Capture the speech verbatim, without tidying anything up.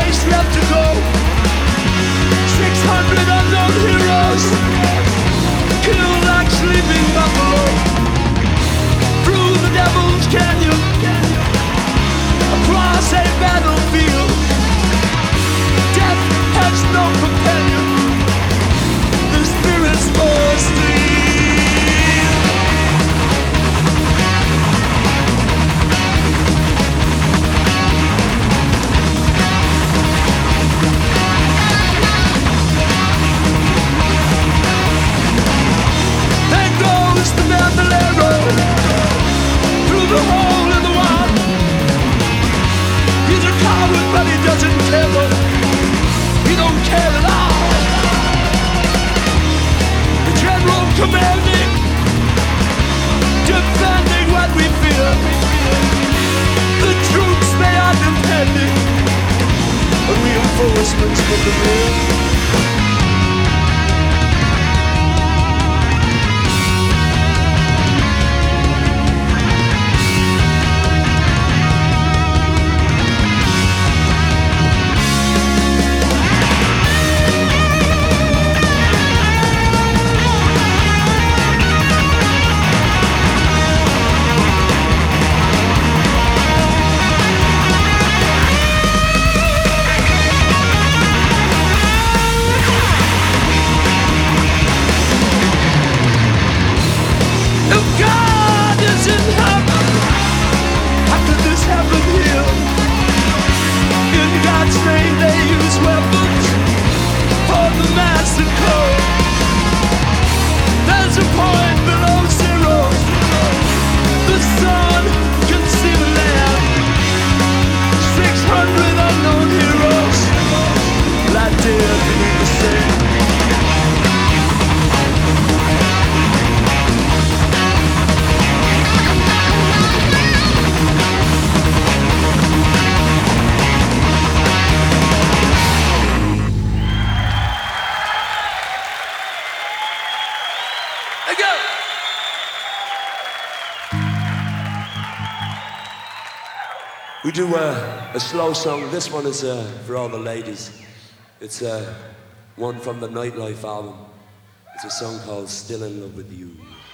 days left to go. Six hundred unknown heroes, killed like sleeping buffalo. Through the devil's canyon, across a battlefield. Death has no companion. The spirits must leave. There goes the bandolero through the hole in the wall. He's a coward, but he doesn't care though. He don't care at all. The general commanding, defending what we fear. The troops, they are depending on reinforcements from the rear. We do uh, a slow song. This one is uh, for all the ladies. It's uh, one from the Nightlife album. It's a song called Still in Love with You.